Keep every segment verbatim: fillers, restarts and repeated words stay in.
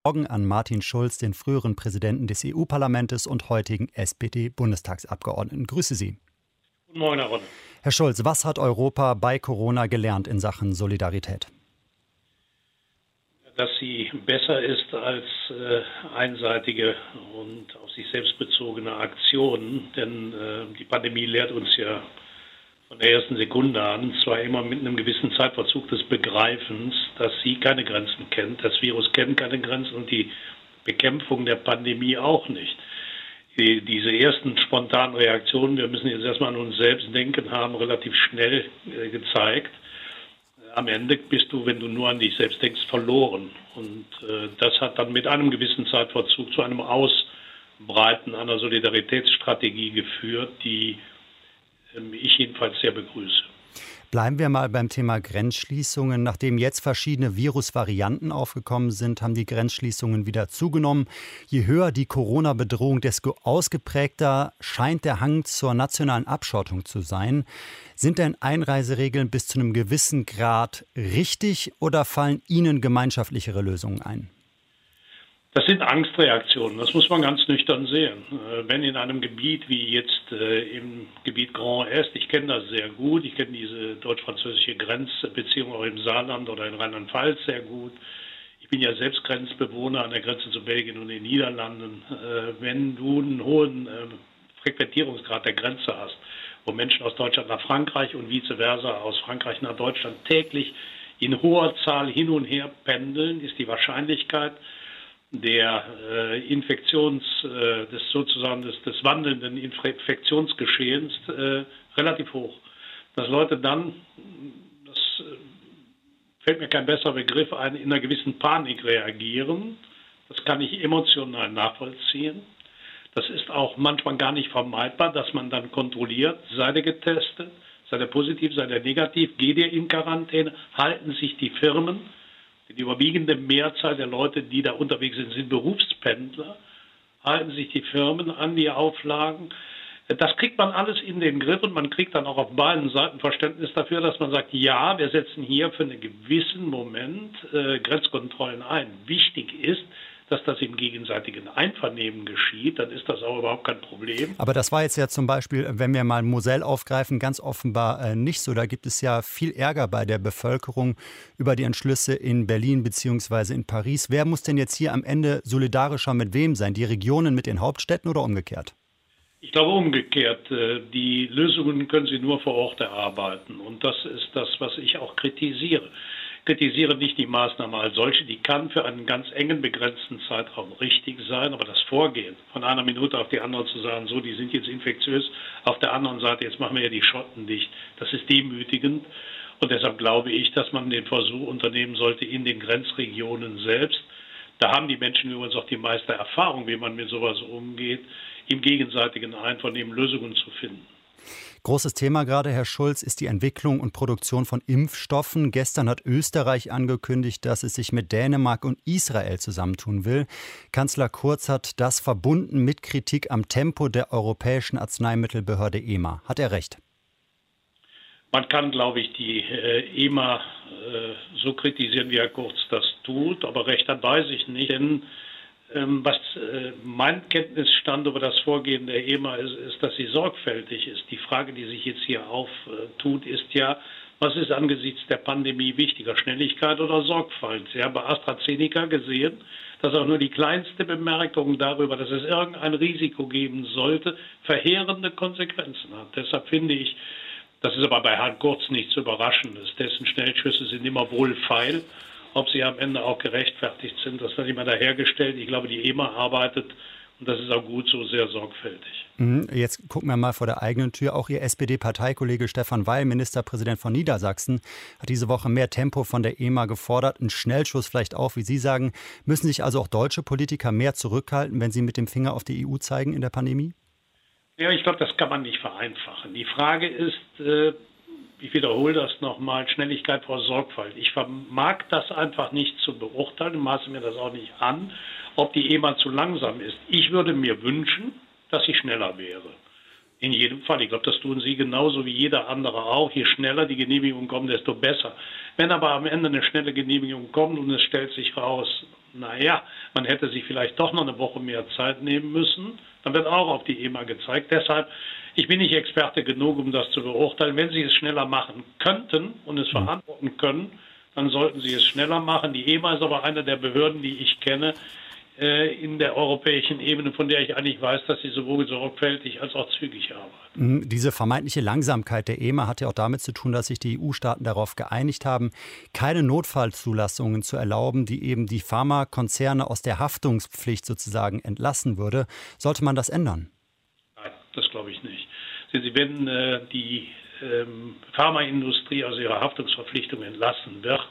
Morgen an Martin Schulz, den früheren Präsidenten des E U-Parlaments und heutigen S P D-Bundestagsabgeordneten. Grüße Sie. Guten Morgen, Herr Ronne. Herr Schulz, was hat Europa bei Corona gelernt in Sachen Solidarität? Dass sie besser ist als äh, einseitige und auf sich selbst bezogene Aktionen. Denn äh, die Pandemie lehrt uns ja von der ersten Sekunde an, zwar immer mit einem gewissen Zeitverzug des Begreifens, dass sie keine Grenzen kennt. Das Virus kennt keine Grenzen und die Bekämpfung der Pandemie auch nicht. Die, diese ersten spontanen Reaktionen, wir müssen jetzt erstmal an uns selbst denken, haben relativ schnell äh, gezeigt, am Ende bist du, wenn du nur an dich selbst denkst, verloren. Und äh, das hat dann mit einem gewissen Zeitverzug zu einem Ausbreiten einer Solidaritätsstrategie geführt, die äh, ich jedenfalls sehr begrüße. Bleiben wir mal beim Thema Grenzschließungen. Nachdem jetzt verschiedene Virusvarianten aufgekommen sind, haben die Grenzschließungen wieder zugenommen. Je höher die Corona-Bedrohung, desto ausgeprägter scheint der Hang zur nationalen Abschottung zu sein. Sind denn Einreiseregeln bis zu einem gewissen Grad richtig oder fallen Ihnen gemeinschaftlichere Lösungen ein? Das sind Angstreaktionen, das muss man ganz nüchtern sehen. Wenn in einem Gebiet wie jetzt äh, im Gebiet Grand Est, ich kenne das sehr gut, ich kenne diese deutsch-französische Grenzbeziehung auch im Saarland oder in Rheinland-Pfalz sehr gut. Ich bin ja selbst Grenzbewohner an der Grenze zu Belgien und den Niederlanden. Äh, wenn du einen hohen äh, Frequentierungsgrad der Grenze hast, wo Menschen aus Deutschland nach Frankreich und vice versa aus Frankreich nach Deutschland täglich in hoher Zahl hin und her pendeln, ist die Wahrscheinlichkeit der äh, Infektions, äh, des sozusagen des, des wandelnden Infektionsgeschehens äh, relativ hoch. Dass Leute dann, das äh, fällt mir kein besserer Begriff ein, in einer gewissen Panik reagieren, das kann ich emotional nachvollziehen. Das ist auch manchmal gar nicht vermeidbar, dass man dann kontrolliert, sei der getestet, sei der positiv, sei der negativ, geht ihr in Quarantäne, halten sich die Firmen. Die überwiegende Mehrzahl der Leute, die da unterwegs sind, sind Berufspendler, halten sich die Firmen an die Auflagen. Das kriegt man alles in den Griff und man kriegt dann auch auf beiden Seiten Verständnis dafür, dass man sagt, ja, wir setzen hier für einen gewissen Moment äh, Grenzkontrollen ein. Wichtig ist, dass das im gegenseitigen Einvernehmen geschieht, dann ist das auch überhaupt kein Problem. Aber das war jetzt ja zum Beispiel, wenn wir mal Moselle aufgreifen, ganz offenbar äh, nicht so. Da gibt es ja viel Ärger bei der Bevölkerung über die Entschlüsse in Berlin bzw. in Paris. Wer muss denn jetzt hier am Ende solidarischer mit wem sein? Die Regionen mit den Hauptstädten oder umgekehrt? Ich glaube umgekehrt. Die Lösungen können Sie nur vor Ort erarbeiten. Und das ist das, was ich auch kritisiere. Ich kritisiere nicht die Maßnahme als solche, die kann für einen ganz engen, begrenzten Zeitraum richtig sein, aber das Vorgehen, von einer Minute auf die andere zu sagen, so, die sind jetzt infektiös, auf der anderen Seite, jetzt machen wir ja die Schotten dicht, das ist demütigend und deshalb glaube ich, dass man den Versuch unternehmen sollte in den Grenzregionen selbst. Da haben die Menschen übrigens auch die meiste Erfahrung, wie man mit sowas umgeht, im gegenseitigen Einvernehmen Lösungen zu finden. Großes Thema gerade, Herr Schulz, ist die Entwicklung und Produktion von Impfstoffen. Gestern hat Österreich angekündigt, dass es sich mit Dänemark und Israel zusammentun will. Kanzler Kurz hat das verbunden mit Kritik am Tempo der Europäischen Arzneimittelbehörde E M A. Hat er recht? Man kann, glaube ich, die äh, E M A äh, so kritisieren, wie Herr Kurz das tut, aber recht hat weiß ich nicht, denn was äh, mein Kenntnisstand über das Vorgehen der E M A ist, ist, dass sie sorgfältig ist. Die Frage, die sich jetzt hier auftut, ist ja, was ist angesichts der Pandemie wichtiger, Schnelligkeit oder Sorgfalt? Sie haben bei AstraZeneca gesehen, dass auch nur die kleinste Bemerkung darüber, dass es irgendein Risiko geben sollte, verheerende Konsequenzen hat. Deshalb finde ich, das ist aber bei Herrn Kurz nichts Überraschendes, dessen Schnellschüsse sind immer wohlfeil. Ob sie am Ende auch gerechtfertigt sind, das wird immer dahergestellt. Ich glaube, die E M A arbeitet, und das ist auch gut so, sehr sorgfältig. Jetzt gucken wir mal vor der eigenen Tür. Auch Ihr S P D-Parteikollege Stefan Weil, Ministerpräsident von Niedersachsen, hat diese Woche mehr Tempo von der E M A gefordert. Ein Schnellschuss vielleicht auch, wie Sie sagen. Müssen sich also auch deutsche Politiker mehr zurückhalten, wenn sie mit dem Finger auf die E U zeigen in der Pandemie? Ja, ich glaube, das kann man nicht vereinfachen. Die Frage ist, äh, ich wiederhole das nochmal, Schnelligkeit vor Sorgfalt. Ich vermag das einfach nicht zu beurteilen, maße mir das auch nicht an, ob die E M A zu langsam ist. Ich würde mir wünschen, dass sie schneller wäre. In jedem Fall. Ich glaube, das tun Sie genauso wie jeder andere auch. Je schneller die Genehmigung kommt, desto besser. Wenn aber am Ende eine schnelle Genehmigung kommt und es stellt sich raus, naja, man hätte sich vielleicht doch noch eine Woche mehr Zeit nehmen müssen. Dann wird auch auf die E M A gezeigt. Deshalb, ich bin nicht Experte genug, um das zu beurteilen. Wenn Sie es schneller machen könnten und es verantworten können, dann sollten Sie es schneller machen. Die E M A ist aber eine der Behörden, die ich kenne, in der europäischen Ebene, von der ich eigentlich weiß, dass sie sowohl sorgfältig als auch zügig arbeiten. Diese vermeintliche Langsamkeit der E M A hat ja auch damit zu tun, dass sich die E U-Staaten darauf geeinigt haben, keine Notfallzulassungen zu erlauben, die eben die Pharmakonzerne aus der Haftungspflicht sozusagen entlassen würde. Sollte man das ändern? Nein, das glaube ich nicht. Sie, wenn äh, die ähm, Pharmaindustrie aus ihrer Haftungsverpflichtung entlassen wird,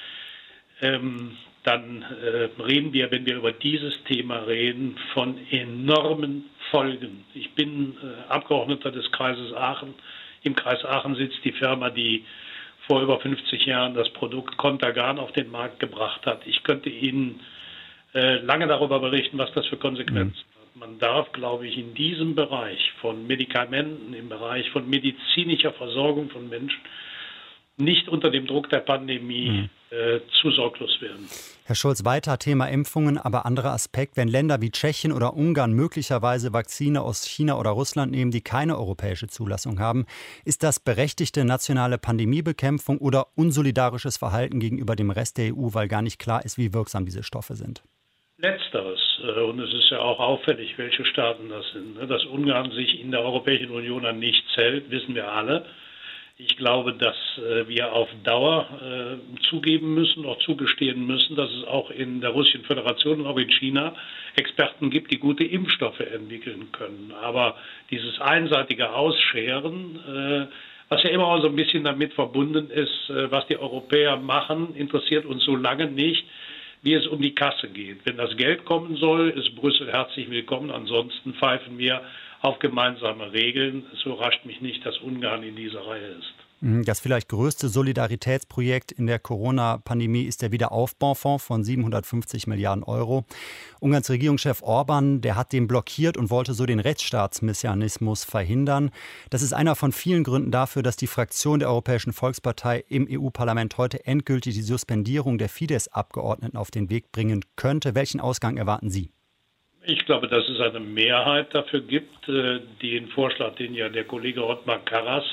ähm, dann äh, reden wir, wenn wir über dieses Thema reden, von enormen Folgen. Ich bin äh, Abgeordneter des Kreises Aachen. Im Kreis Aachen sitzt die Firma, die vor über fünfzig Jahren das Produkt Contergan auf den Markt gebracht hat. Ich könnte Ihnen äh, lange darüber berichten, was das für Konsequenzen hat. Man darf, glaube ich, in diesem Bereich von Medikamenten, im Bereich von medizinischer Versorgung von Menschen, nicht unter dem Druck der Pandemie mhm. äh, zu sorglos werden. Herr Schulz, weiter Thema Impfungen, aber anderer Aspekt. Wenn Länder wie Tschechien oder Ungarn möglicherweise Vakzine aus China oder Russland nehmen, die keine europäische Zulassung haben, ist das berechtigte nationale Pandemiebekämpfung oder unsolidarisches Verhalten gegenüber dem Rest der E U, weil gar nicht klar ist, wie wirksam diese Stoffe sind? Letzteres. Und es ist ja auch auffällig, welche Staaten das sind. Dass Ungarn sich in der Europäischen Union an nichts hält, wissen wir alle. Ich glaube, dass äh, wir auf Dauer äh, zugeben müssen, auch zugestehen müssen, dass es auch in der Russischen Föderation und auch in China Experten gibt, die gute Impfstoffe entwickeln können. Aber dieses einseitige Ausscheren, äh, was ja immer auch so ein bisschen damit verbunden ist, äh, was die Europäer machen, interessiert uns so lange nicht, wie es um die Kasse geht. Wenn das Geld kommen soll, ist Brüssel herzlich willkommen. Ansonsten pfeifen wir auf gemeinsame Regeln. Es überrascht mich nicht, dass Ungarn in dieser Reihe ist. Das vielleicht größte Solidaritätsprojekt in der Corona-Pandemie ist der Wiederaufbaufonds von siebenhundertfünfzig Milliarden Euro. Ungarns Regierungschef Orbán, der hat den blockiert und wollte so den Rechtsstaatsmechanismus verhindern. Das ist einer von vielen Gründen dafür, dass die Fraktion der Europäischen Volkspartei im E U-Parlament heute endgültig die Suspendierung der Fidesz-Abgeordneten auf den Weg bringen könnte. Welchen Ausgang erwarten Sie? Ich glaube, dass es eine Mehrheit dafür gibt, den Vorschlag, den ja der Kollege Othmar Karas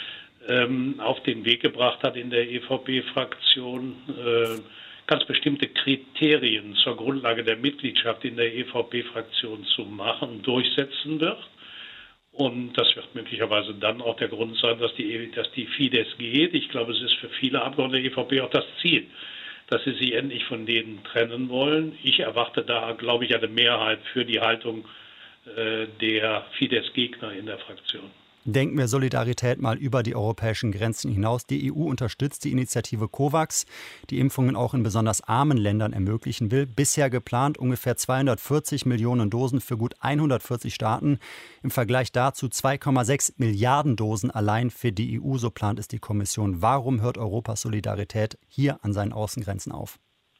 auf den Weg gebracht hat in der E V P-Fraktion, ganz bestimmte Kriterien zur Grundlage der Mitgliedschaft in der E V P-Fraktion zu machen, durchsetzen wird. Und das wird möglicherweise dann auch der Grund sein, dass die, dass die Fidesz geht. Ich glaube, es ist für viele Abgeordnete der E V P auch das Ziel, dass sie sich endlich von denen trennen wollen. Ich erwarte da, glaube ich, eine Mehrheit für die Haltung äh, der Fidesz-Gegner in der Fraktion. Denken wir Solidarität mal über die europäischen Grenzen hinaus. Die E U unterstützt die Initiative COVAX, die Impfungen auch in besonders armen Ländern ermöglichen will. Bisher geplant ungefähr zweihundertvierzig Millionen Dosen für gut hundertvierzig Staaten. Im Vergleich dazu zwei Komma sechs Milliarden Dosen allein für die E U, so plant es die Kommission. Warum hört Europas Solidarität hier an seinen Außengrenzen auf?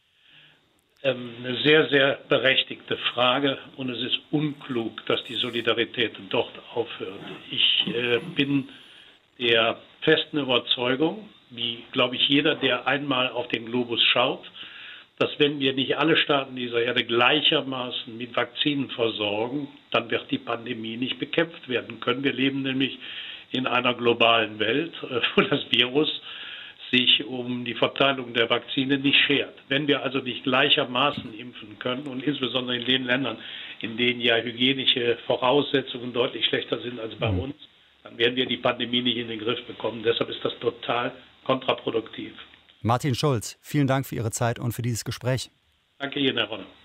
Eine sehr, sehr berechtigte Frage und es ist unklug, dass die Solidarität dort aufhört. Ich äh, bin der festen Überzeugung, wie glaube ich jeder, der einmal auf den Globus schaut, dass wenn wir nicht alle Staaten dieser Erde gleichermaßen mit Vakzinen versorgen, dann wird die Pandemie nicht bekämpft werden können. Wir leben nämlich in einer globalen Welt, äh, wo das Virus sich um die Verteilung der Vakzine nicht schert. Wenn wir also nicht gleichermaßen impfen können und insbesondere in den Ländern, in denen ja hygienische Voraussetzungen deutlich schlechter sind als bei uns, dann werden wir die Pandemie nicht in den Griff bekommen. Deshalb ist das total kontraproduktiv. Martin Schulz, vielen Dank für Ihre Zeit und für dieses Gespräch. Danke Ihnen, Herr Ronne.